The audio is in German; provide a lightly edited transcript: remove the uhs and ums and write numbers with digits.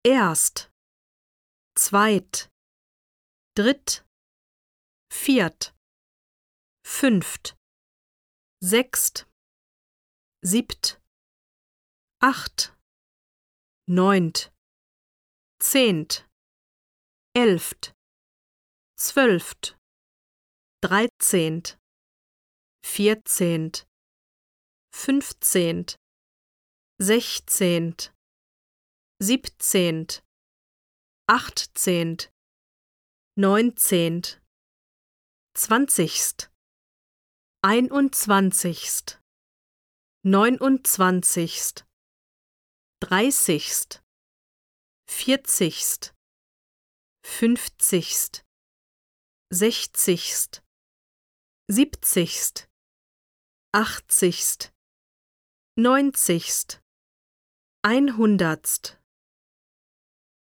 erst, zweit, dritt, viert, fünft, sechst, siebt, acht, neunt, zehnt, elft, zwölft, dreizehnt, vierzehnt, fünfzehnt, sechzehnt, siebzehnt, achtzehnt, neunzehnt, zwanzigst, einundzwanzigst, neunundzwanzigst, dreißigst, vierzigst, fünfzigst, sechzigst, siebzigst, achtzigst, neunzigst, einhundertst,